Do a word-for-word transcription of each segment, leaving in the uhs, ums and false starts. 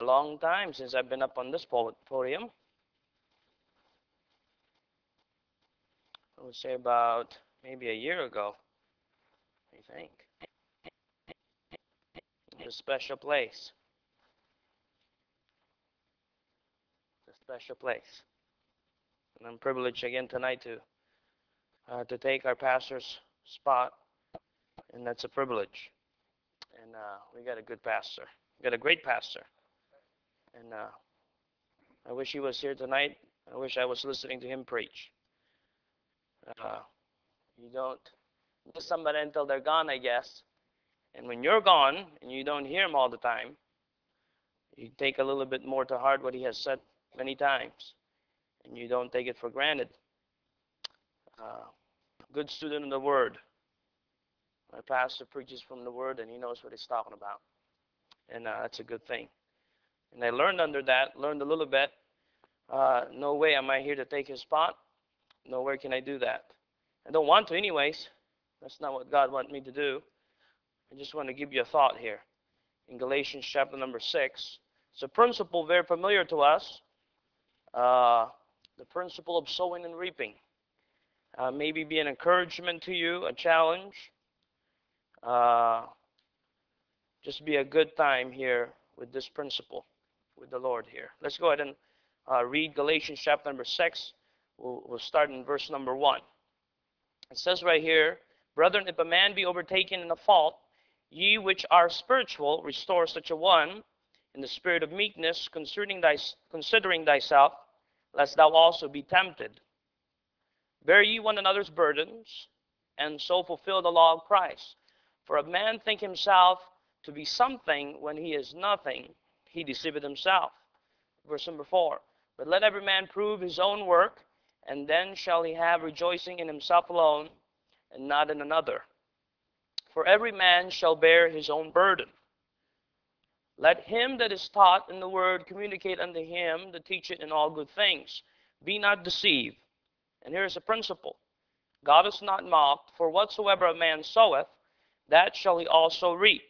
a long time since I've been up on this podium. I would say about maybe a year ago, I think. It's a special place. It's a special place. And I'm privileged again tonight to uh, to take our pastor's spot, and that's a privilege. And uh, we got a good pastor. We got a great pastor. And uh, I wish he was here tonight. I wish I was listening to him preach. Uh, you don't miss somebody until they're gone, I guess. And when you're gone and you don't hear him all the time, you take a little bit more to heart what he has said many times, and you don't take it for granted. Uh, good student of the Word. My pastor preaches from the Word, and he knows what he's talking about, and uh, that's a good thing. And I learned under that, learned a little bit. Uh, no way am I here to take his spot. Nowhere can I do that. I don't want to, anyways. That's not what God wants me to do. I just want to give you a thought here. In Galatians chapter number six, it's a principle very familiar to us. Uh, the principle of sowing and reaping. Uh, maybe be an encouragement to you, a challenge. Uh, just be a good time here with this principle, with the Lord here. Let's go ahead and uh, read Galatians chapter number six. We'll, we'll start in verse number one. It says right here, brethren, if a man be overtaken in a fault, ye which are spiritual, restore such a one in the spirit of meekness, concerning thy, considering thyself, lest thou also be tempted. Bear ye one another's burdens, and so fulfill the law of Christ. For if man think himself to be something when he is nothing, he deceiveth himself. Verse number four. But let every man prove his own work, and then shall he have rejoicing in himself alone, and not in another. For every man shall bear his own burden. Let him that is taught in the word communicate unto him that teacheth in all good things. Be not deceived. And here is a principle. God is not mocked, for whatsoever a man soweth, that shall he also reap.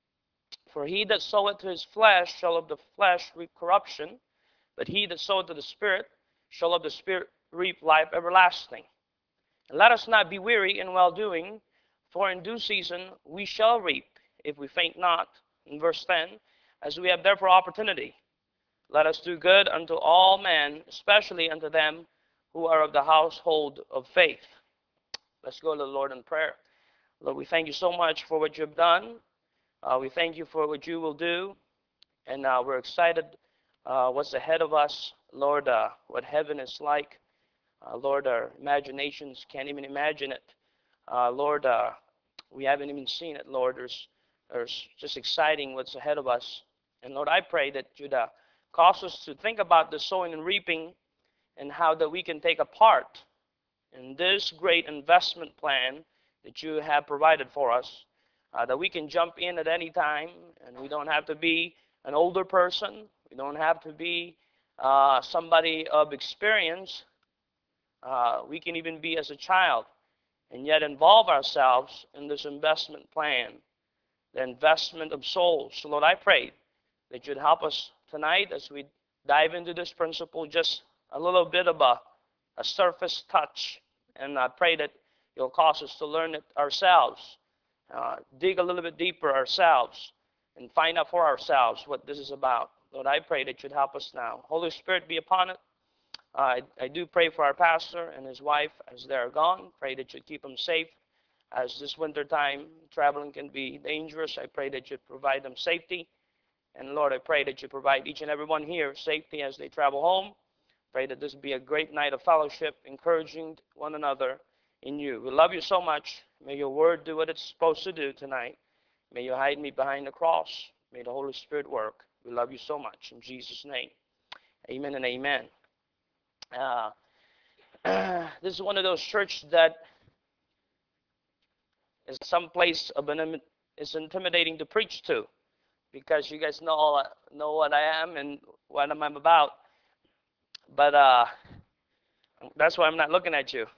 For he that soweth to his flesh shall of the flesh reap corruption, but he that soweth to the Spirit shall of the Spirit reap life everlasting. And let us not be weary in well-doing, for in due season we shall reap, if we faint not. In verse ten, as we have therefore opportunity, let us do good unto all men, especially unto them who are of the household of faith. Let's go to the Lord in prayer. Lord, we thank you so much for what you've done. Uh, we thank you for what you will do. And uh, we're excited uh, what's ahead of us. Lord, uh, what heaven is like. Uh, Lord, our imaginations can't even imagine it. Uh, Lord, uh, we haven't even seen it, Lord. There's, there's just exciting what's ahead of us. And Lord, I pray that you'd uh, cause us to think about the sowing and reaping and how that we can take a part in this great investment plan that you have provided for us, uh, that we can jump in at any time, and we don't have to be an older person. We don't have to be uh, somebody of experience. Uh, we can even be as a child and yet involve ourselves in this investment plan, the investment of souls. So Lord, I pray that you'd help us tonight as we dive into this principle, just a little bit of a, a surface touch. And I pray that you'll cause us to learn it ourselves, uh, dig a little bit deeper ourselves, and find out for ourselves what this is about. Lord, I pray that you'd help us now. Holy Spirit, be upon it. Uh, I, I do pray for our pastor and his wife as they're gone. Pray that you'd keep them safe. As this winter time, traveling can be dangerous, I pray that you'd provide them safety. And Lord, I pray that you provide each and every one here safety as they travel home. Pray that this be a great night of fellowship, encouraging one another in you. We love you so much. May your word do what it's supposed to do tonight. May you hide me behind the cross. May the Holy Spirit work. We love you so much. In Jesus' name, amen and amen. Uh, this is one of those churches that is some place of an, is intimidating to preach to, because you guys know know what I am and what I'm about. But uh, that's why I'm not looking at you.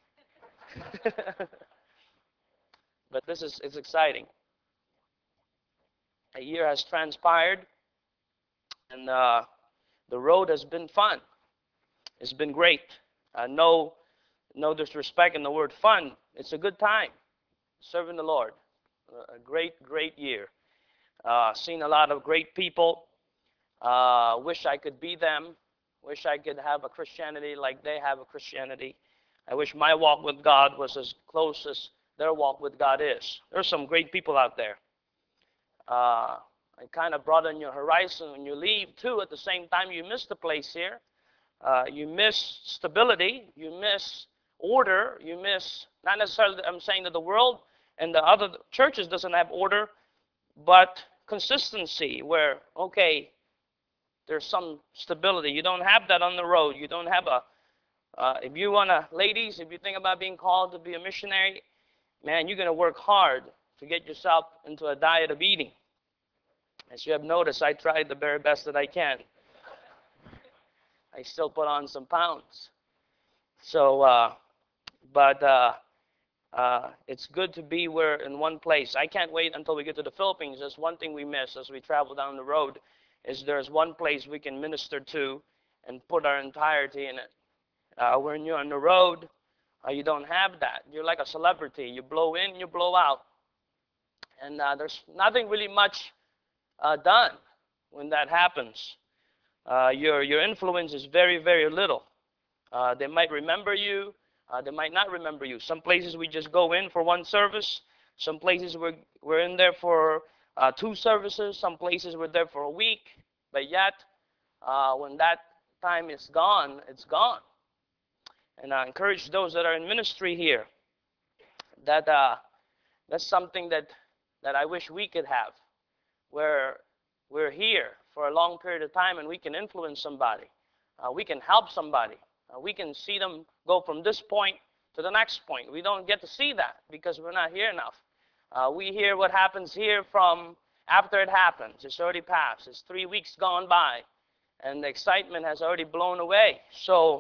But this is it's exciting. A year has transpired, And uh, the road has been fun. It's been great. Uh, no, no disrespect in the word fun. It's a good time serving the Lord. A great, great year. Uh, seen a lot of great people. Uh, wish I could be them. Wish I could have a Christianity like they have a Christianity. I wish my walk with God was as close as their walk with God is. There's some great people out there. Uh, and kind of broaden your horizon when you leave too. At the same time, you miss the place here. Uh, you miss stability. You miss order. You miss, not necessarily, I'm saying that the world and the other churches doesn't have order, but consistency where, okay, there's some stability. You don't have that on the road. You don't have a, uh, if you want to, ladies, if you think about being called to be a missionary, man, you're going to work hard to get yourself into a diet of eating. As you have noticed, I tried the very best that I can. I still put on some pounds. So, uh, but uh, uh, it's good to be where in one place. I can't wait until we get to the Philippines. There's one thing we miss as we travel down the road is there's one place we can minister to and put our entirety in it. Uh, when you're on the road, uh, you don't have that. You're like a celebrity. You blow in, you blow out. And uh, there's nothing really much uh, done when that happens. Uh, your, your influence is very, very little. Uh, they might remember you. Uh, they might not remember you. Some places we just go in for one service. Some places we're, we're in there for uh, two services. Some places we're there for a week. But yet, uh, when that time is gone, it's gone. And I encourage those that are in ministry here that uh, that's something that, that I wish we could have, where we're here for a long period of time and we can influence somebody. Uh, we can help somebody. Uh, we can see them go from this point to the next point. We don't get to see that because we're not here enough. Uh, we hear what happens here from after it happens. It's already passed. It's three weeks gone by, and the excitement has already blown away. So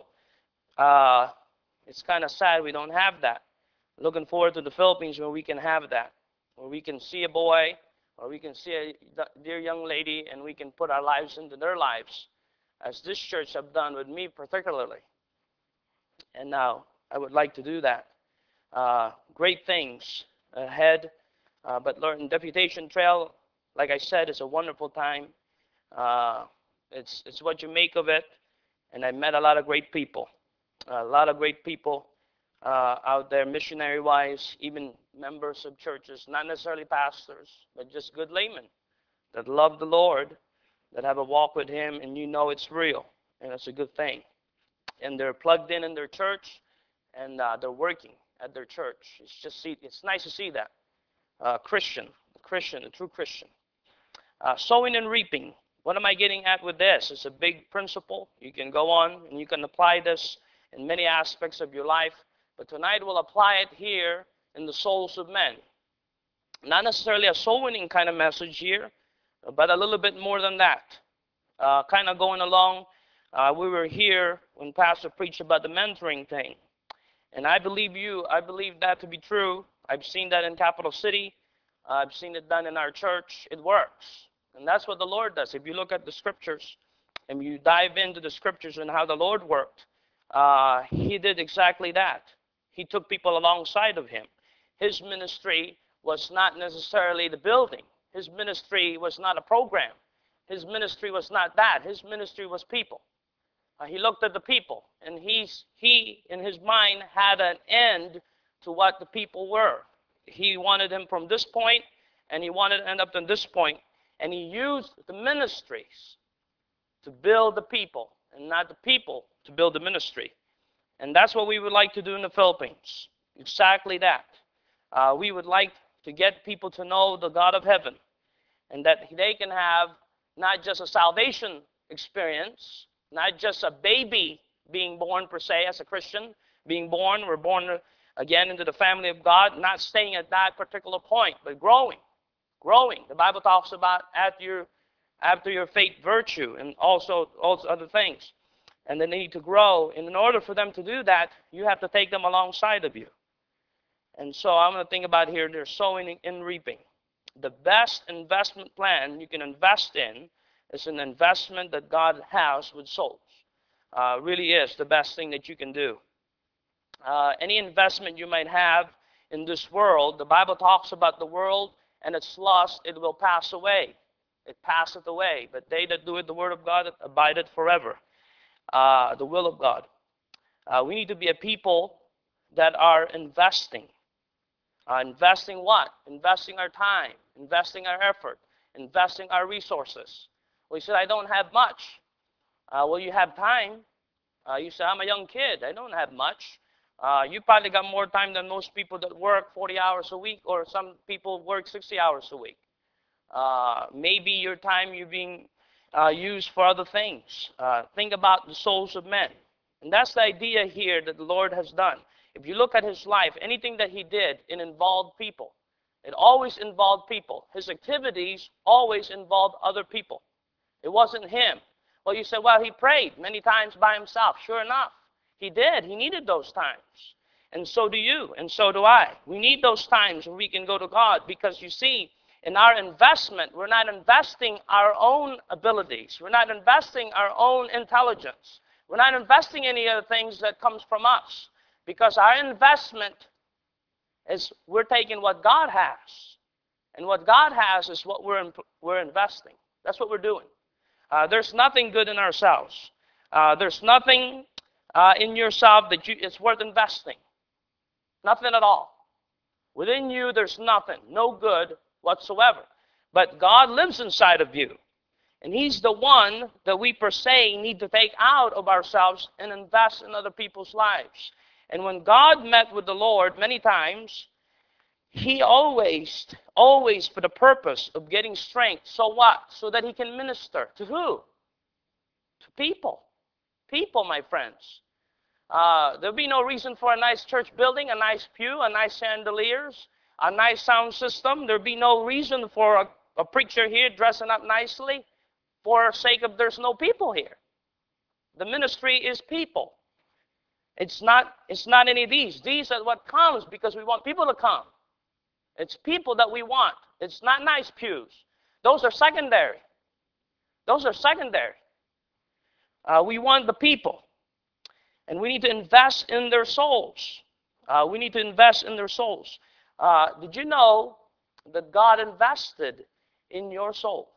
uh, it's kind of sad we don't have that. Looking forward to the Philippines where we can have that, where we can see a boy or we can see a dear young lady and we can put our lives into their lives, as this church have done with me particularly. And now I would like to do that. Uh, great things ahead, uh, but Lord, Deputation Trail, like I said, is a wonderful time. Uh, it's, it's what you make of it, and I met a lot of great people, a lot of great people uh, out there, missionary-wise, even members of churches, not necessarily pastors, but just good laymen that love the Lord, that have a walk with Him, and you know it's real, and it's a good thing. And they're plugged in in their church, and uh, they're working at their church. It's just see, it's nice to see that. Uh, Christian, a Christian, a true Christian. Uh, sowing and reaping. What am I getting at with this? It's a big principle. You can go on and you can apply this in many aspects of your life. But tonight we'll apply it here in the souls of men. Not necessarily a soul winning kind of message here, but a little bit more than that. Uh, kind of going along, uh, we were here when Pastor preached about the mentoring thing. And I believe you, I believe that to be true. I've seen that in Capital City. Uh, I've seen it done in our church. It works. And that's what the Lord does. If you look at the scriptures and you dive into the scriptures and how the Lord worked, uh, He did exactly that. He took people alongside of Him. His ministry was not necessarily the building. His ministry was not a program. His ministry was not that. His ministry was people. Uh, he looked at the people, and he's, he, in his mind, had an end to what the people were. He wanted them from this point, and he wanted to end up in this point, and he used the ministries to build the people, and not the people to build the ministry. And that's what we would like to do in the Philippines, exactly that. Uh, we would like to get people to know the God of heaven, and that they can have not just a salvation experience, not just a baby being born per se as a Christian, being born, we're born again into the family of God, not staying at that particular point, but growing, growing. The Bible talks about after your, after your faith, virtue, and also, also other things. And the need to grow. And in order for them to do that, you have to take them alongside of you. And so I'm going to think about here, they're sowing and reaping. The best investment plan you can invest in It's an investment that God has with souls. Uh, really is the best thing that you can do. Uh, any investment you might have in this world, the Bible talks about the world and its lust, it will pass away. It passeth away. But they that do it, the word of God, abideth forever. Uh, the will of God. Uh, we need to be a people that are investing. Uh, investing what? Investing our time, investing our effort, investing our resources. We said, I don't have much. Uh, well, you have time. Uh, you say, I'm a young kid. I don't have much. Uh, you probably got more time than most people that work forty hours a week, or some people work sixty hours a week. Uh, maybe your time you're being uh, used for other things. Uh, think about the souls of men. And that's the idea here that the Lord has done. If you look at his life, anything that he did, it involved people. It always involved people. His activities always involved other people. It wasn't him. Well, you said, well, he prayed many times by himself. Sure enough, he did. He needed those times. And so do you, and so do I. We need those times when we can go to God, because you see, in our investment, we're not investing our own abilities. We're not investing our own intelligence. We're not investing any of the things that comes from us, because our investment is we're taking what God has. And what God has is what we're, we're investing. That's what we're doing. Uh, there's nothing good in ourselves. Uh, there's nothing uh, in yourself that you, it's worth investing. Nothing at all. Within you, there's nothing, no good whatsoever. But God lives inside of you. And he's the one that we per se need to take out of ourselves and invest in other people's lives. And when God met with the Lord many times, he always, always for the purpose of getting strength. So what? So that he can minister. To who? To people. People, my friends. Uh, there'll be no reason for a nice church building, a nice pew, a nice chandeliers, a nice sound system. There'll be no reason for a, a preacher here dressing up nicely for sake of there's no people here. The ministry is people. It's not, it's not any of these. These are what comes because we want people to come. It's people that we want. It's not nice pews. Those are secondary. Those are secondary. Uh, we want the people. And we need to invest in their souls. Uh, we need to invest in their souls. Uh, did you know that God invested in your soul?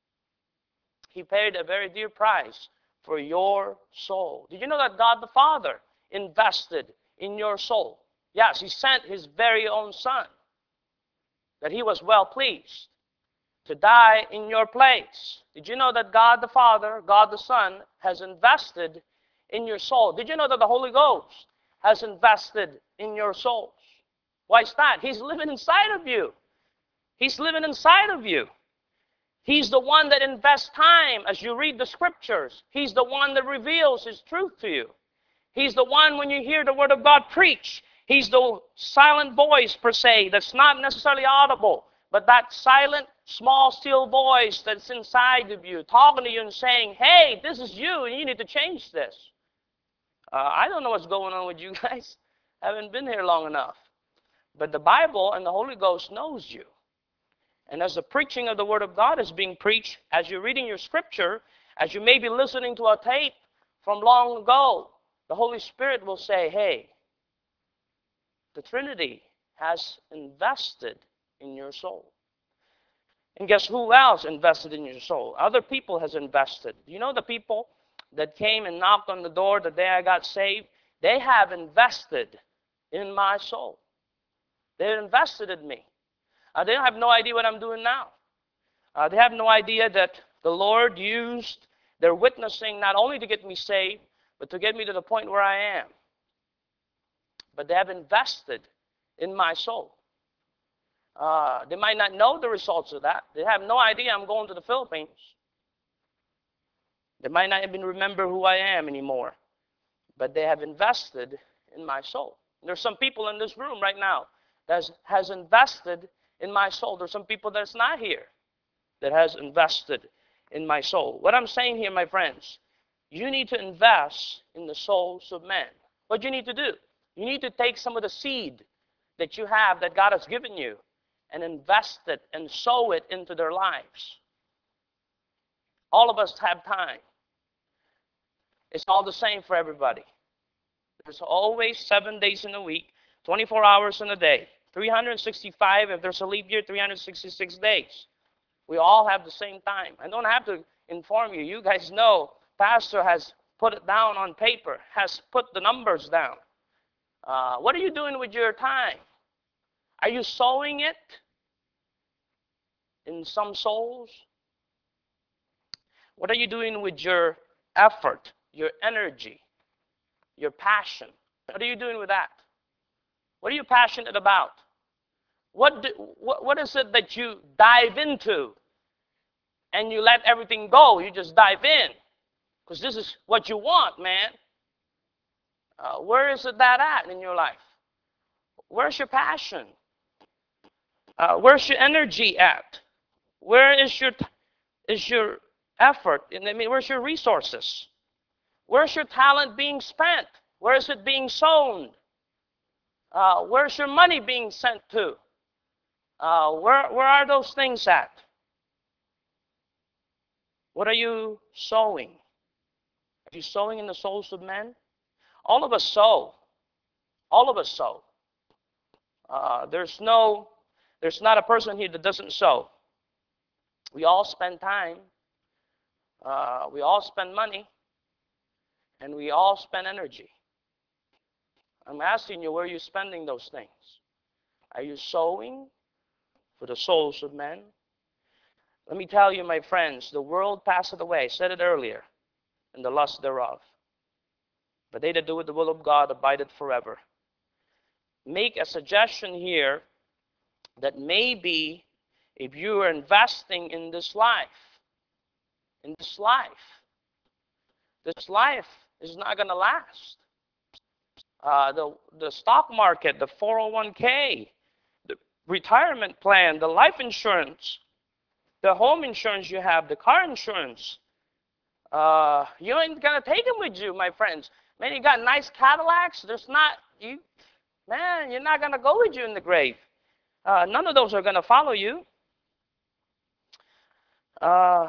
He paid a very dear price for your soul. Did you know that God the Father invested in your soul? Yes, he sent his very own son, that he was well pleased to die in your place. Did you know that God the Father, God the Son, has invested in your soul? Did you know that the Holy Ghost has invested in your souls? Why is that? He's living inside of you. He's living inside of you. He's the one that invests time as you read the scriptures. He's the one that reveals his truth to you. He's the one when you hear the word of God preach. He's the silent voice, per se, that's not necessarily audible, but that silent, small, still voice that's inside of you, talking to you and saying, hey, this is you, and you need to change this. Uh, I don't know what's going on with you guys. I haven't been here long enough. But the Bible and the Holy Ghost knows you. And as the preaching of the Word of God is being preached, as you're reading your scripture, as you may be listening to a tape from long ago, the Holy Spirit will say, hey, the Trinity has invested in your soul. And guess who else invested in your soul? Other people has invested. You know the people that came and knocked on the door the day I got saved? They have invested in my soul. They invested in me. Uh, they have no idea what I'm doing now. Uh, they have no idea that the Lord used their witnessing not only to get me saved, but to get me to the point where I am. But they have invested in my soul. Uh, they might not know the results of that. They have no idea I'm going to the Philippines. They might not even remember who I am anymore. But they have invested in my soul. There's some people in this room right now that has invested in my soul. There's some people that's not here that has invested in my soul. What I'm saying here, my friends, you need to invest in the souls of men. What you need to do, you need to take some of the seed that you have that God has given you and invest it and sow it into their lives. All of us have time. It's all the same for everybody. There's always seven days in a week, twenty-four hours in a day, three hundred sixty-five, if there's a leap year, three hundred sixty-six days. We all have the same time. I don't have to inform you. You guys know, Pastor has put it down on paper, has put the numbers down. Uh, what are you doing with your time? Are you sowing it in some souls? What are you doing with your effort, your energy, your passion? What are you doing with that? What are you passionate about? What, do, what, what is it that you dive into and you let everything go? You just dive in because this is what you want, man. Uh, where is it that at in your life? Where's your passion? Uh, where's your energy at? Where is your is your effort? I mean, where's your resources? Where's your talent being spent? Where is it being sown? Uh, where's your money being sent to? Uh, where where are those things at? What are you sowing? Are you sowing in the souls of men? All of us sow. All of us sow. Uh, there's no, there's not a person here that doesn't sow. We all spend time. Uh, we all spend money. And we all spend energy. I'm asking you, where are you spending those things? Are you sowing for the souls of men? Let me tell you, my friends, the world passeth away. I said it earlier, and the lust thereof. But they that do with the will of God abideth forever. Make a suggestion here that maybe if you are investing in this life, in this life, this life is not going to last. Uh, the, the stock market, the four oh one k, the retirement plan, the life insurance, the home insurance you have, the car insurance, uh, you ain't going to take them with you, my friends. Man, you got nice Cadillacs. There's not, you, man, you're not going to go with you in the grave. Uh, none of those are going to follow you. Uh,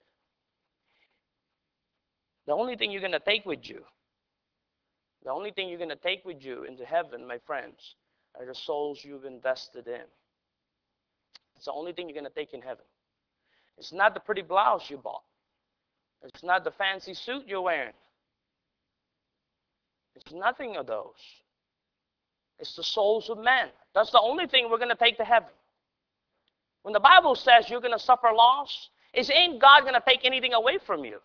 the only thing you're going to take with you, the only thing you're going to take with you into heaven, my friends, are the souls you've invested in. It's the only thing you're going to take in heaven. It's not the pretty blouse you bought. It's not the fancy suit you're wearing. It's nothing of those. It's the souls of men. That's the only thing we're going to take to heaven. When the Bible says you're going to suffer loss, it ain't God going to take anything away from you.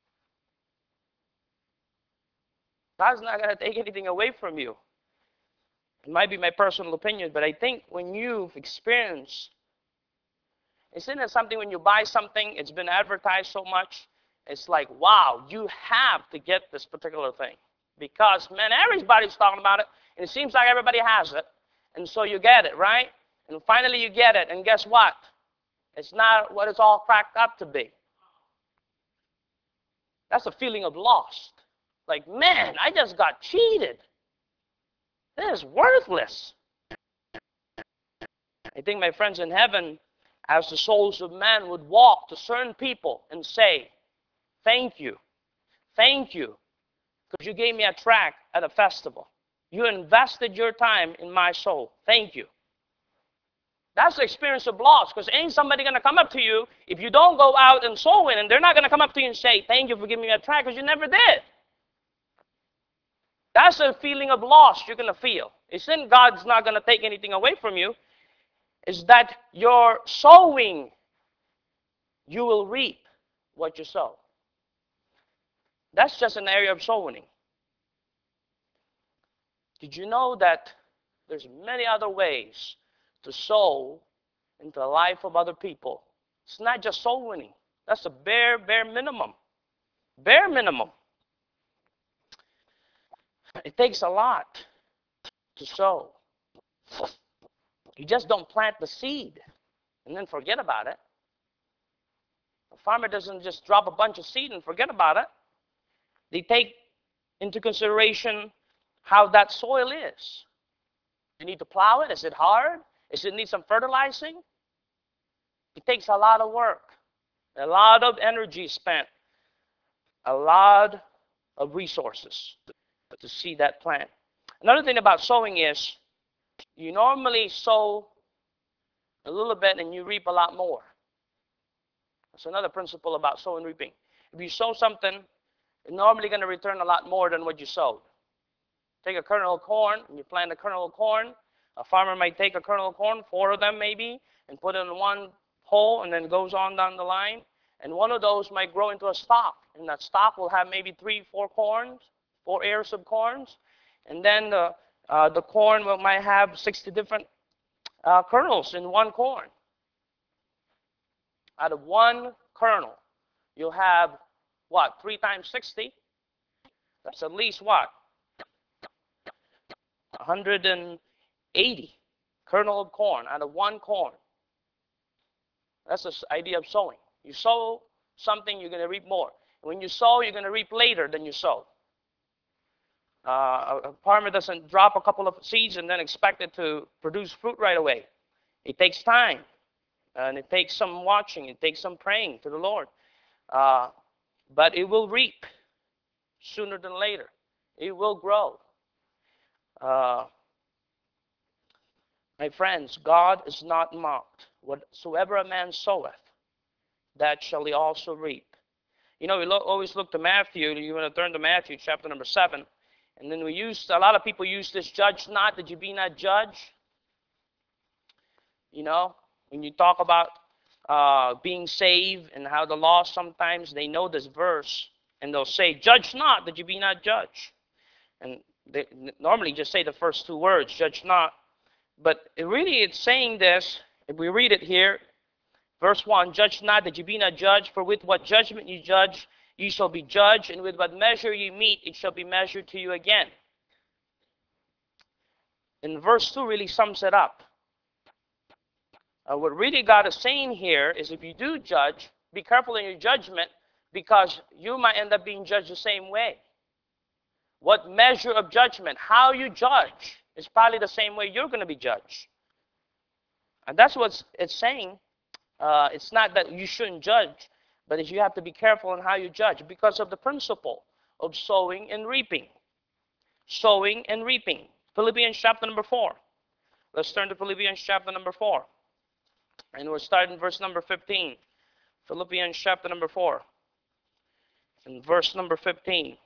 God's not going to take anything away from you. It might be my personal opinion, but I think when you've experienced, isn't it something when you buy something, it's been advertised so much, it's like, wow, you have to get this particular thing. Because, man, everybody's talking about it, and it seems like everybody has it. And so you get it, right? And finally you get it, and guess what? It's not what it's all cracked up to be. That's a feeling of lost. Like, man, I just got cheated. This is worthless. I think, my friends, in heaven, as the souls of men would walk to certain people and say, thank you, thank you, because you gave me a track at a festival. You invested your time in my soul. Thank you. That's the experience of loss, because ain't somebody going to come up to you if you don't go out and soul win, and they're not going to come up to you and say, thank you for giving me a track, because you never did. That's a feeling of loss you're going to feel. It's in God's not going to take anything away from you. It's that you're sowing, you will reap what you sow. That's just an area of sowing. Did you know that there's many other ways to sow into the life of other people? It's not just soul winning. That's a bare, bare minimum. Bare minimum. It takes a lot to sow. You just don't plant the seed and then forget about it. A farmer doesn't just drop a bunch of seed and forget about it. They take into consideration how that soil is. You need to plow it. Is it hard? Does it need some fertilizing? It takes a lot of work. A lot of energy spent, a lot of resources to see that plant. Another thing about sowing is you normally sow a little bit and you reap a lot more. That's another principle about sowing and reaping. If you sow something, you're normally going to return a lot more than what you sowed. Take a kernel of corn and you plant a kernel of corn. A farmer might take a kernel of corn, four of them maybe, and put it in one hole and then goes on down the line. And one of those might grow into a stalk. And that stalk will have maybe three, four corns, four ears of corns. And then the, uh, the corn will, might have sixty different uh, kernels in one corn. Out of one kernel, you'll have what? Three times sixty? That's at least what? one hundred eighty kernel of corn out of one corn. That's the idea of sowing. You sow something, you're going to reap more. When you sow, you're going to reap later than you sow. Uh, a farmer doesn't drop a couple of seeds and then expect it to produce fruit right away. It takes time, and it takes some watching. It takes some praying to the Lord. Uh, but it will reap sooner than later. It will grow. Uh, my friends, God is not mocked. Whatsoever a man soweth, that shall he also reap. You know, we lo- always look to Matthew. You want to turn to Matthew chapter number seven. And then we use, a lot of people use this, judge not that you be not judged. You know, when you talk about uh, being saved and how the law sometimes, they know this verse. And they'll say, judge not that you be not judged. And they normally just say the first two words, judge not. But it really it's saying this, if we read it here, verse one, judge not that you be not judged, for with what judgment you judge, you shall be judged, and with what measure you meet, it shall be measured to you again. And verse two really sums it up. Uh, what really God is saying here is if you do judge, be careful in your judgment, because you might end up being judged the same way. What measure of judgment, how you judge, is probably the same way you're going to be judged. And that's what it's saying. Uh, it's not that you shouldn't judge, but that you have to be careful in how you judge because of the principle of sowing and reaping. Sowing and reaping. Philippians chapter number four. Let's turn to Philippians chapter number four. And we'll start in verse number fifteen. Philippians chapter number four. In verse number fifteen.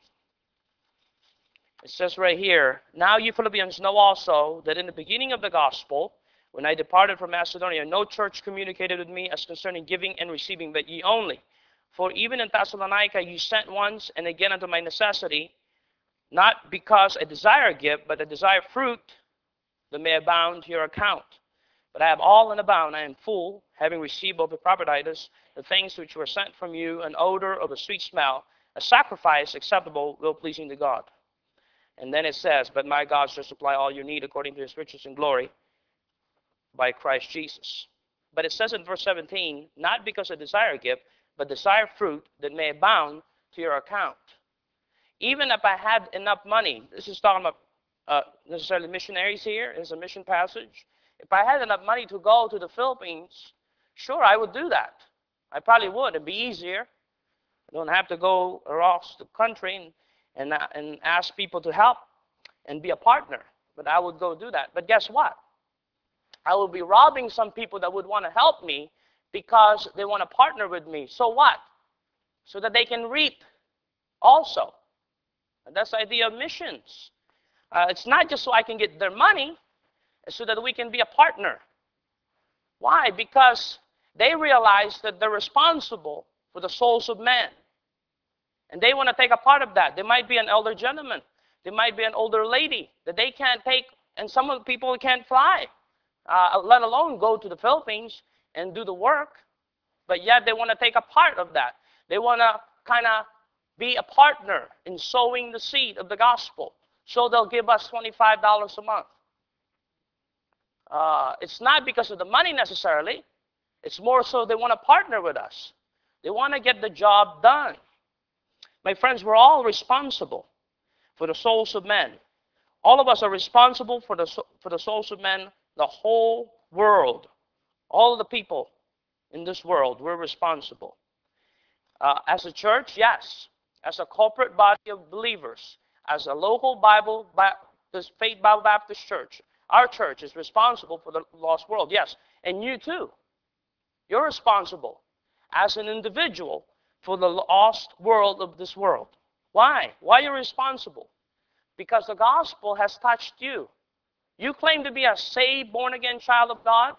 It says right here, now you Philippians know also that in the beginning of the gospel, when I departed from Macedonia, no church communicated with me as concerning giving and receiving, but ye only. For even in Thessalonica ye sent once and again unto my necessity, not because I desire a gift, but I desire fruit that may abound to your account. But I have all and abound, I am full, having received of Epaphroditus the things which were sent from you, an odor of a sweet smell, a sacrifice acceptable, well-pleasing to God. And then it says, but my God shall supply all your need according to his riches and glory by Christ Jesus. But it says in verse seventeen, not because I desire a gift, but desire fruit that may abound to your account. Even if I had enough money, this is talking about uh, necessarily missionaries here, it's a mission passage. If I had enough money to go to the Philippines, sure, I would do that. I probably would. It'd be easier. I don't have to go across the country and, and, uh, and ask people to help and be a partner. But I would go do that. But guess what? I will be robbing some people that would want to help me because they want to partner with me. So what? So that they can reap also. And that's the idea of missions. Uh, it's not just so I can get their money, it's so that we can be a partner. Why? Because they realize that they're responsible for the souls of men. And they want to take a part of that. There might be an elder gentleman. There might be an older lady that they can't take, and some of the people can't fly, uh, let alone go to the Philippines and do the work. But yet they want to take a part of that. They want to kind of be a partner in sowing the seed of the gospel. So they'll give us twenty-five dollars a month. Uh, it's not because of the money necessarily. It's more so they want to partner with us. They want to get the job done. My friends, we're all responsible for the souls of men. All of us are responsible for the, for the souls of men, the whole world. All of the people in this world, we're responsible. Uh, as a church, yes. As a corporate body of believers, as a local Bible Baptist, Faith Bible Baptist Church, our church is responsible for the lost world, yes. And you too. You're responsible as an individual for the lost world of this world. Why? Why are you responsible? Because the gospel has touched you. You claim to be a saved, born-again child of God.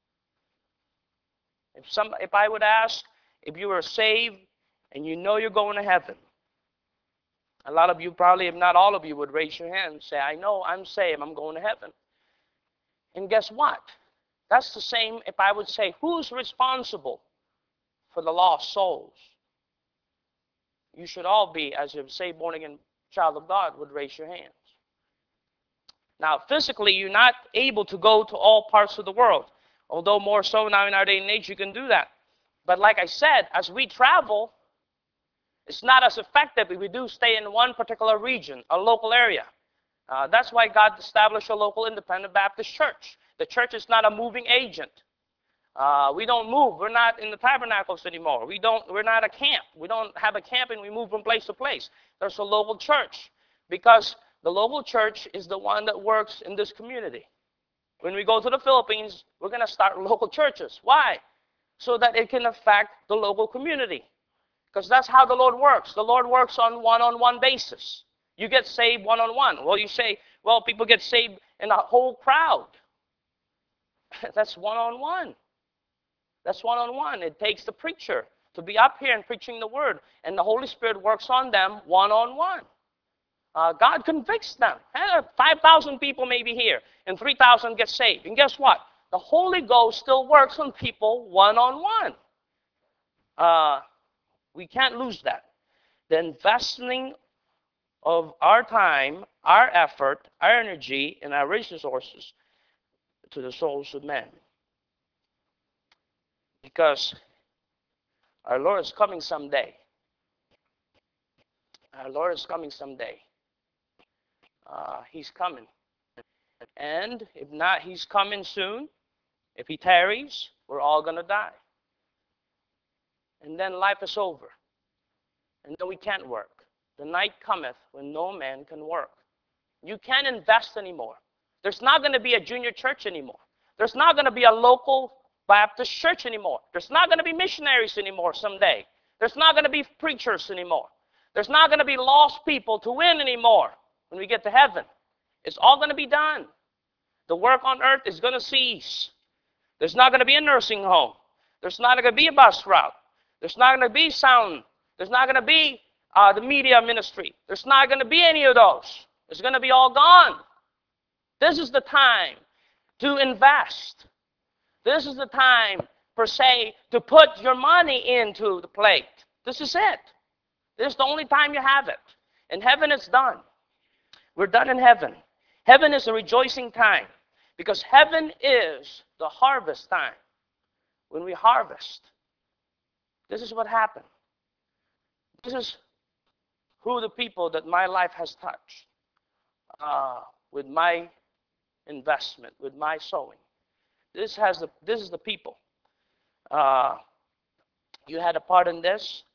If some, if I would ask if you were saved and you know you're going to heaven, a lot of you probably, if not all of you, would raise your hand and say, I know I'm saved, I'm going to heaven. And guess what? That's the same if I would say, who's responsible for the lost souls? You should all be, as a saved, born-again child of God, would raise your hands. Now, physically, you're not able to go to all parts of the world, although more so now in our day and age, you can do that. But like I said, as we travel, it's not as effective if we do stay in one particular region, a local area. Uh, that's why God established a local independent Baptist church. The church is not a moving agent. Uh, we don't move. We're not in the tabernacles anymore. We don't, we're not a camp. We don't have a camp and we move from place to place. There's a local church because the local church is the one that works in this community. When we go to the Philippines, we're going to start local churches. Why? So that it can affect the local community. Because that's how the Lord works. The Lord works on one-on-one basis. You get saved one-on-one. Well, you say, well, people get saved in a whole crowd. That's one-on-one. That's one-on-one. It takes the preacher to be up here and preaching the word. And the Holy Spirit works on them one-on-one. Uh, God convicts them. five thousand people may be here, and three thousand get saved. And guess what? The Holy Ghost still works on people one-on-one. Uh, we can't lose that. The investing of our time, our effort, our energy, and our resources to the souls of men. Because our Lord is coming someday. Our Lord is coming someday. Uh, he's coming. And if not, he's coming soon. If he tarries, we're all going to die. And then life is over. And then we can't work. The night cometh when no man can work. You can't invest anymore. There's not going to be a junior church anymore. There's not going to be a local Baptist church anymore. There's not going to be missionaries anymore someday. There's not going to be preachers anymore. There's not going to be lost people to win anymore when we get to heaven. It's all going to be done. The work on earth is going to cease. There's not going to be a nursing home. There's not going to be a bus route. There's not going to be sound. There's not going to be uh, the media ministry. There's not going to be any of those. It's going to be all gone. This is the time to invest. This is the time, per se, to put your money into the plate. This is it. This is the only time you have it. And heaven is done. We're done in heaven. Heaven is a rejoicing time because heaven is the harvest time. When we harvest, this is what happened. This is who the people that my life has touched uh, with my investment, with my sowing. This has the, this is the people. Uh, you had a part in this,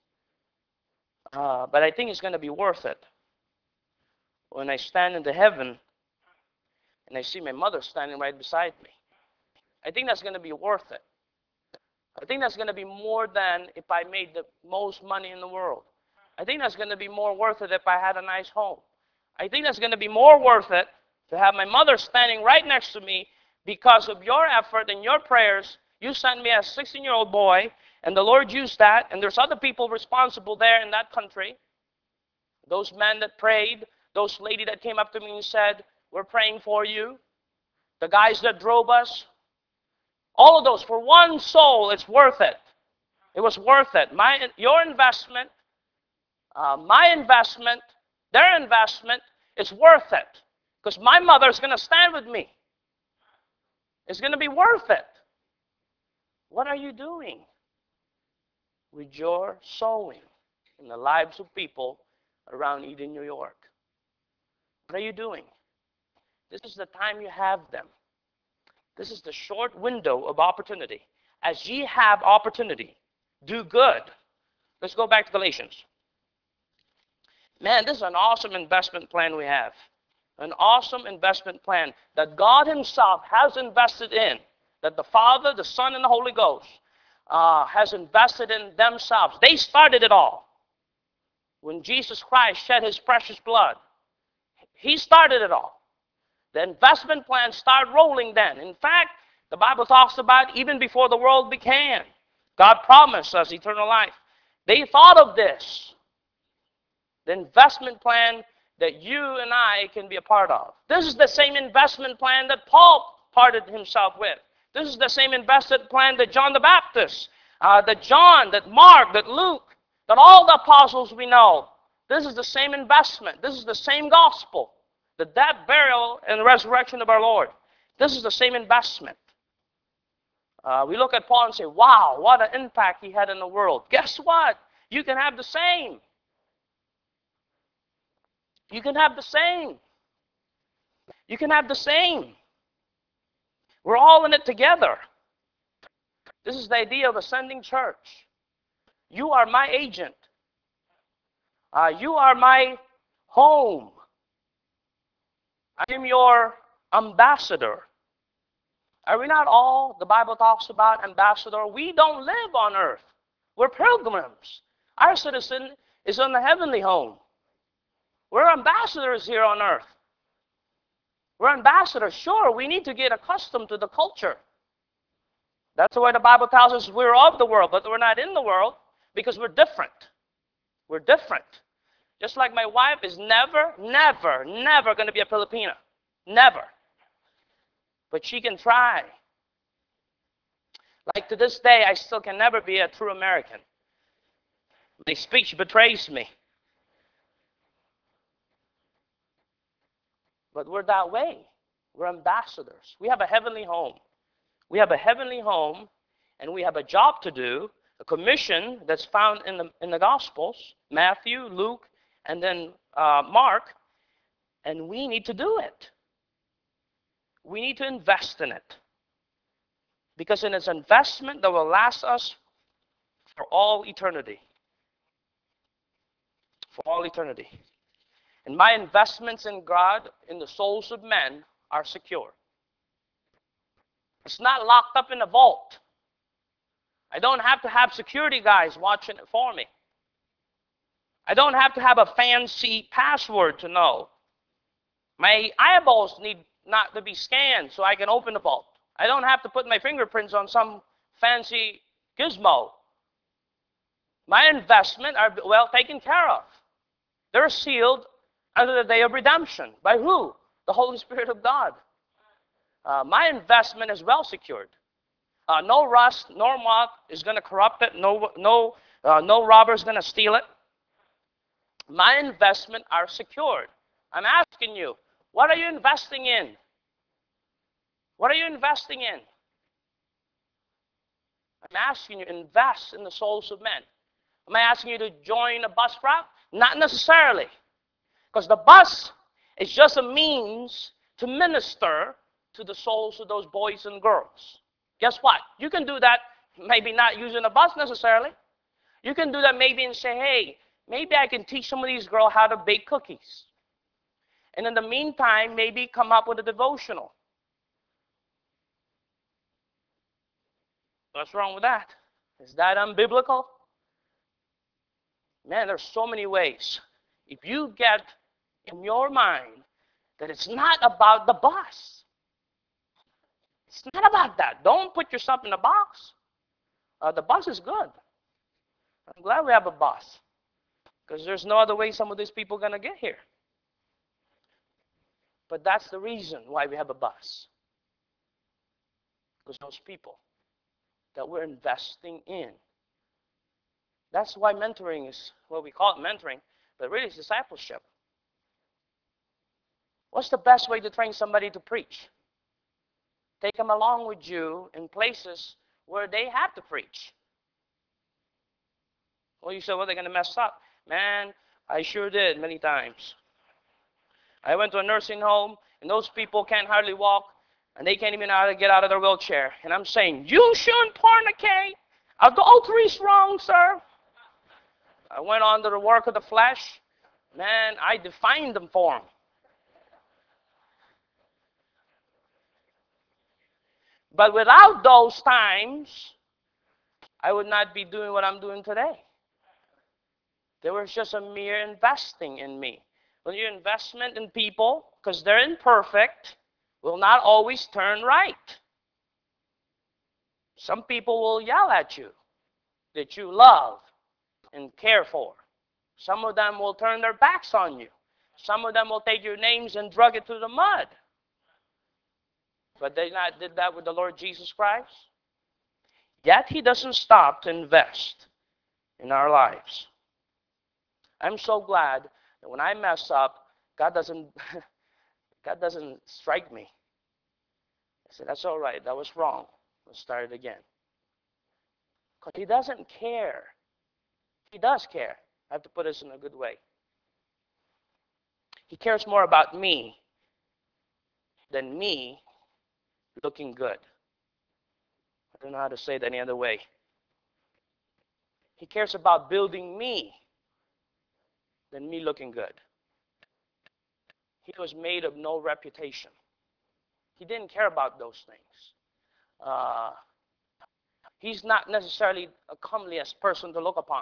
uh, but I think it's going to be worth it. When I stand in the heaven and I see my mother standing right beside me, I think that's going to be worth it. I think that's going to be more than if I made the most money in the world. I think that's going to be more worth it if I had a nice home. I think that's going to be more worth it to have my mother standing right next to me because of your effort and your prayers. You sent me as a sixteen-year-old boy, and the Lord used that, and there's other people responsible there in that country. Those men that prayed, those ladies that came up to me and said, we're praying for you. The guys that drove us. All of those, for one soul, it's worth it. It was worth it. My, your investment, uh, my investment, their investment, it's worth it. Because my mother is going to stand with me. It's going to be worth it. What are you doing with your sowing in the lives of people around Eden, New York? What are you doing? This is the time you have them. This is the short window of opportunity. As ye have opportunity, do good Let's go back to Galatians. Man, this is an awesome investment plan we have. An awesome investment plan that God himself has invested in, that the Father, the Son, and the Holy Ghost uh, has invested in themselves. They started it all. When Jesus Christ shed his precious blood, he started it all. The investment plan started rolling then. In fact, the Bible talks about even before the world began, God promised us eternal life. They thought of this. The investment plan that you and I can be a part of. This is the same investment plan that Paul parted himself with. This is the same investment plan that John the Baptist, uh, that John, that Mark, that Luke, that all the apostles we know. This is the same investment. This is the same gospel. The death, burial, and resurrection of our Lord. This is the same investment. Uh, we look at Paul and say, wow, what an impact he had in the world. Guess what? You can have the same. You can have the same. You can have the same. We're all in it together. This is the idea of ascending church. You are my agent. Uh, you are my home. I am your ambassador. Are we not all, the Bible talks about ambassador? We don't live on earth. We're pilgrims. Our citizen is in the heavenly home. We're ambassadors here on earth. We're ambassadors. Sure, we need to get accustomed to the culture. That's why the Bible tells us we're of the world, but we're not in the world because we're different. We're different. Just like my wife is never, never, never going to be a Filipina. Never. But she can try. Like to this day, I still can never be a true American. My speech betrays me. But we're that way. We're ambassadors. We have a heavenly home. We have a heavenly home, and we have a job to do, a commission that's found in the, in the Gospels, Matthew, Luke, and then uh, Mark, and we need to do it. We need to invest in it. Because in its investment that will last us for all eternity. For all eternity. And my investments in God, in the souls of men, are secure. It's not locked up in a vault. I don't have to have security guys watching it for me. I don't have to have a fancy password to know. My eyeballs need not to be scanned so I can open the vault. I don't have to put my fingerprints on some fancy gizmo. My investments are well taken care of. They're sealed unto the day of redemption. By who? The Holy Spirit of God. Uh, my investment is well secured. Uh, no rust, no moth is going to corrupt it. No, no, uh, no robber is going to steal it. My investment are secured. I'm asking you, what are you investing in? What are you investing in? I'm asking you, invest in the souls of men. Am I asking you to join a bus route? Not necessarily. Because the bus is just a means to minister to the souls of those boys and girls. Guess what? You can do that, maybe not using a bus necessarily. You can do that maybe and say, hey, maybe I can teach some of these girls how to bake cookies. And in the meantime, maybe come up with a devotional. What's wrong with that? Is that unbiblical? Man, there's so many ways. If you get in your mind that it's not about the bus. It's not about that. Don't put yourself in a box. Uh, the bus is good. I'm glad we have a bus. Because there's no other way some of these people are going to get here. But that's the reason why we have a bus. Because those people that we're investing in. That's why mentoring is, well, we call it mentoring, but really it's discipleship. What's the best way to train somebody to preach? Take them along with you in places where they have to preach. Well, you said, well, they're going to mess up. Man, I sure did many times. I went to a nursing home, and those people can't hardly walk, and they can't even know how to get out of their wheelchair. And I'm saying, you shouldn't fornicate. Adultery's wrong, sir. I went on to the work of the flesh. Man, I defined them for him. But without those times, I would not be doing what I'm doing today. There was just a mere investing in me. Well, your investment in people, because they're imperfect, will not always turn right. Some people will yell at you that you love and care for. Some of them will turn their backs on you. Some of them will take your names and drug it through the mud. But they not did that with the Lord Jesus Christ. Yet he doesn't stop to invest in our lives. I'm so glad that when I mess up, God doesn't God doesn't strike me. I said, that's all right. That was wrong. Let's start it again. Because he doesn't care. He does care. I have to put this in a good way. He cares more about me than me looking good. I don't know how to say it any other way. He cares about building me than me looking good. He was made of no reputation. He didn't care about those things. Uh, he's not necessarily a comeliest person to look upon.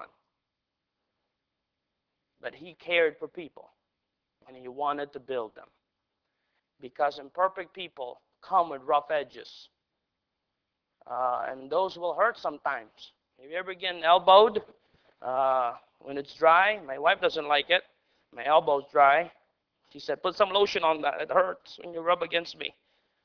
But he cared for people. And he wanted to build them. Because imperfect people come with rough edges. Uh, and those will hurt sometimes. Have you ever been elbowed uh, when it's dry? My wife doesn't like it. My elbow's dry. She said, put some lotion on that. It hurts when you rub against me.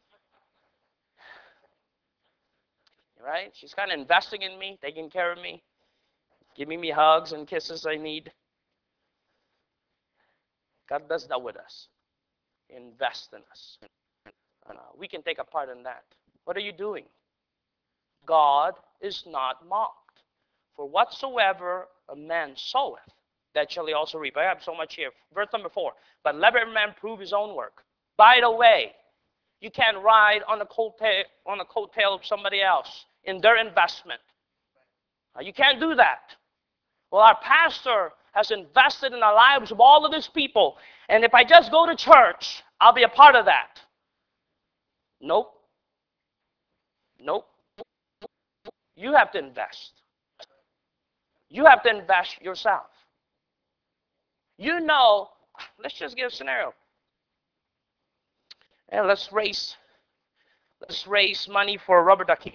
Right? She's kind of investing in me, taking care of me, giving me hugs and kisses I need. God does that with us. Invest in us. And, uh, we can take a part in that. What are you doing? God is not mocked. For whatsoever a man soweth, that shall he also reap. I have so much here. Verse number four. But let every man prove his own work. By the way, you can't ride on the coattail, on the coattail of somebody else in their investment. Uh, you can't do that. Well, our pastor has invested in the lives of all of these people. And if I just go to church, I'll be a part of that. Nope. Nope. You have to invest. You have to invest yourself. You know, let's just give a scenario. And let's raise, let's raise money for a rubber ducky.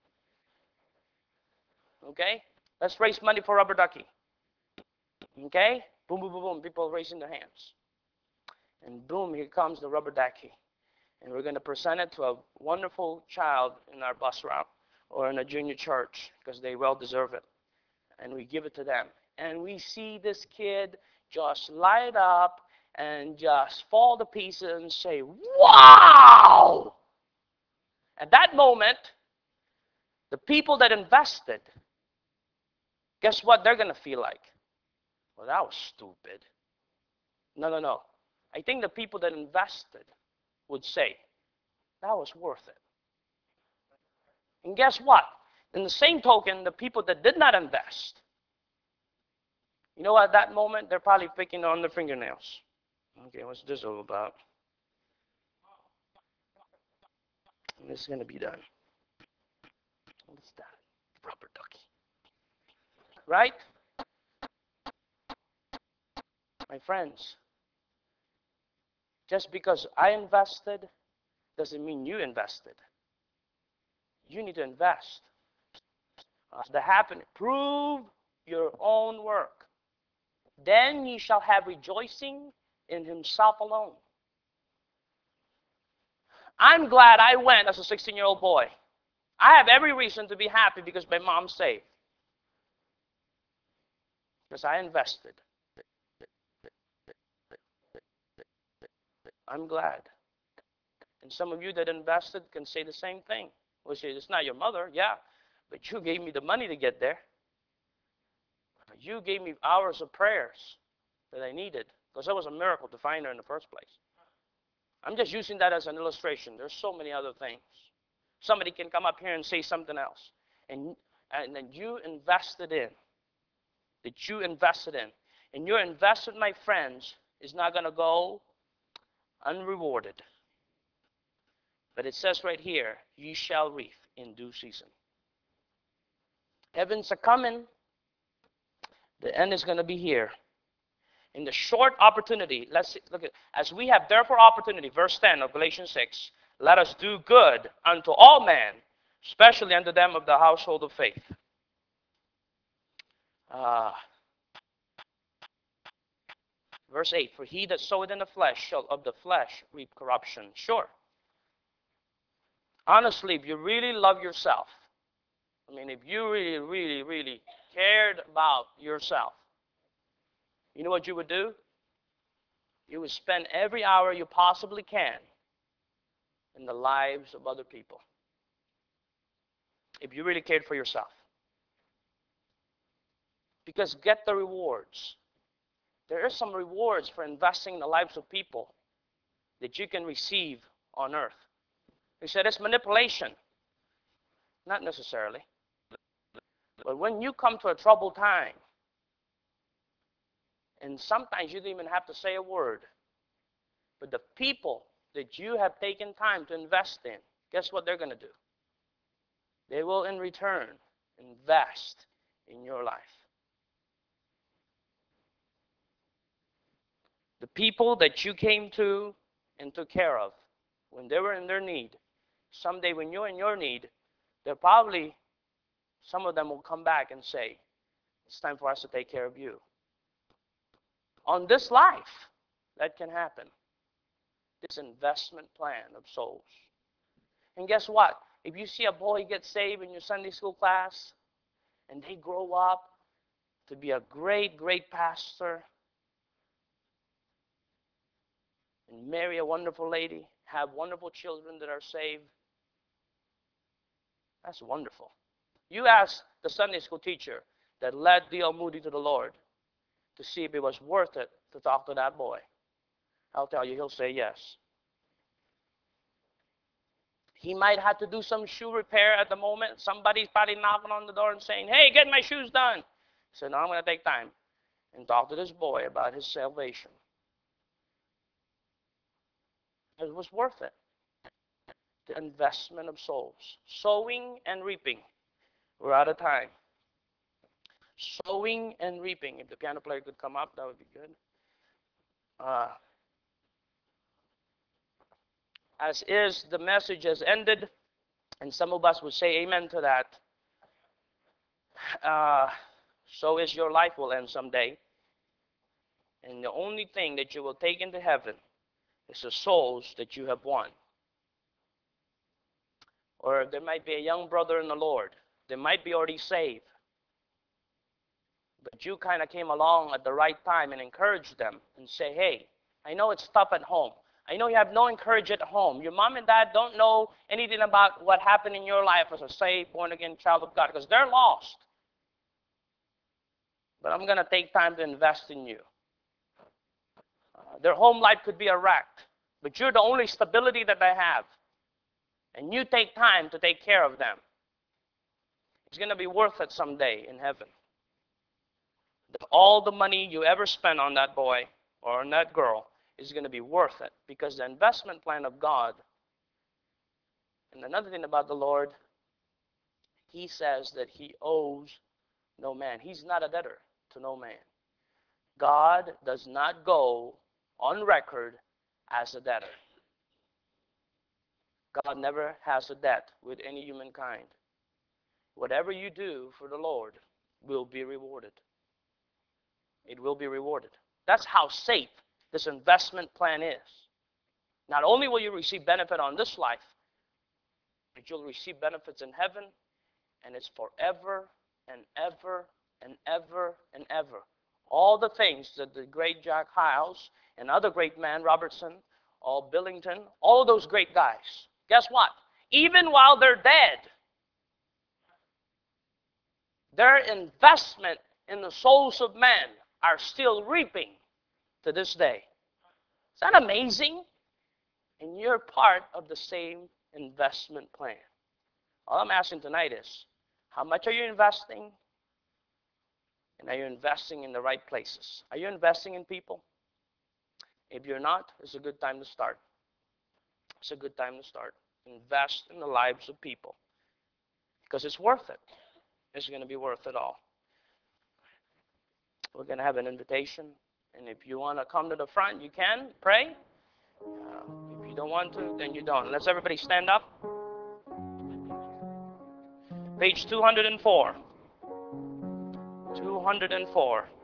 Okay? Let's raise money for a rubber ducky. Okay? Boom, boom, boom, boom. People raising their hands. And boom, here comes the rubber ducky. And we're going to present it to a wonderful child in our bus route or in a junior church because they well deserve it. And we give it to them. And we see this kid just light up and just fall to pieces and say, wow! At that moment, the people that invested, guess what they're going to feel like? Well, that was stupid. No, no, no. I think the people that invested would say, that was worth it. And guess what? In the same token, the people that did not invest, you know, at that moment, they're probably picking on their fingernails. Okay, what's this all about? And this is going to be done. What's that? Rubber ducky. Right? My friends, just because I invested doesn't mean you invested. You need to invest. Uh, the happen. Prove your own work. Then ye shall have rejoicing in himself alone. I'm glad I went as a sixteen-year-old boy. I have every reason to be happy because my mom's saved. Because I invested. I'm glad. And some of you that invested can say the same thing. Well, say, it's not your mother, yeah, but you gave me the money to get there. You gave me hours of prayers that I needed, because that was a miracle to find her in the first place. I'm just using that as an illustration. There's so many other things. Somebody can come up here and say something else, and and then you invested in. that you invested in. And your investment, my friends, is not going to go unrewarded. But it says right here, you shall reap in due season. Heavens are coming. The end is going to be here. In the short opportunity, let's see, look at, as we have therefore opportunity, verse ten of Galatians six, let us do good unto all men, especially unto them of the household of faith. Uh, verse eight, for he that soweth in the flesh shall of the flesh reap corruption. Sure. Honestly, if you really love yourself, I mean, if you really, really, really cared about yourself, you know what you would do? You would spend every hour you possibly can in the lives of other people. If you really cared for yourself. Because get the rewards. There are some rewards for investing in the lives of people that you can receive on earth. He said it's manipulation. Not necessarily. But when you come to a troubled time, and sometimes you don't even have to say a word, but the people that you have taken time to invest in, guess what they're going to do? They will in return invest in your life. The people that you came to and took care of when they were in their need, someday when you're in your need, they're probably, some of them will come back and say, it's time for us to take care of you. On this life, that can happen. This investment plan of souls. And guess what? If you see a boy get saved in your Sunday school class, and they grow up to be a great, great pastor, and marry a wonderful lady, have wonderful children that are saved, that's wonderful. You ask the Sunday school teacher that led D L Moody to the Lord to see if it was worth it to talk to that boy. I'll tell you, he'll say yes. He might have to do some shoe repair at the moment. Somebody's probably knocking on the door and saying, hey, get my shoes done. He said, no, I'm going to take time and talk to this boy about his salvation. It was worth it. The investment of souls. Sowing and reaping. We're out of time. Sowing and reaping. If the piano player could come up, that would be good. Uh, as is, the message has ended, and some of us would say amen to that. Uh, so is your life will end someday. And the only thing that you will take into heaven is the souls that you have won. Or there might be a young brother in the Lord. They might be already saved. But you kind of came along at the right time and encouraged them and say, hey, I know it's tough at home. I know you have no encouragement at home. Your mom and dad don't know anything about what happened in your life as a saved, born-again child of God because they're lost. But I'm going to take time to invest in you. Uh, their home life could be a wreck, but you're the only stability that they have. And you take time to take care of them. It's going to be worth it someday in heaven. All the money you ever spend on that boy or on that girl is going to be worth it because the investment plan of God. And another thing about the Lord, he says that he owes no man. He's not a debtor to no man. God does not go on record as a debtor. God never has a debt with any humankind. Whatever you do for the Lord will be rewarded. It will be rewarded. That's how safe this investment plan is. Not only will you receive benefit on this life, but you'll receive benefits in heaven, and it's forever and ever and ever and ever. All the things that the great Jack Hyles and other great men, Robertson, all Billington, all of those great guys, guess what? Even while they're dead, their investment in the souls of men are still reaping to this day. Is that amazing? And you're part of the same investment plan. All I'm asking tonight is, how much are you investing? And are you investing in the right places? Are you investing in people? If you're not, it's a good time to start. It's a good time to start. Invest in the lives of people because it's worth it. It's going to be worth it all. We're going to have an invitation. And if you want to come to the front, you can pray. Uh, if you don't want to, then you don't. Let's everybody stand up. Page two hundred four. two hundred four.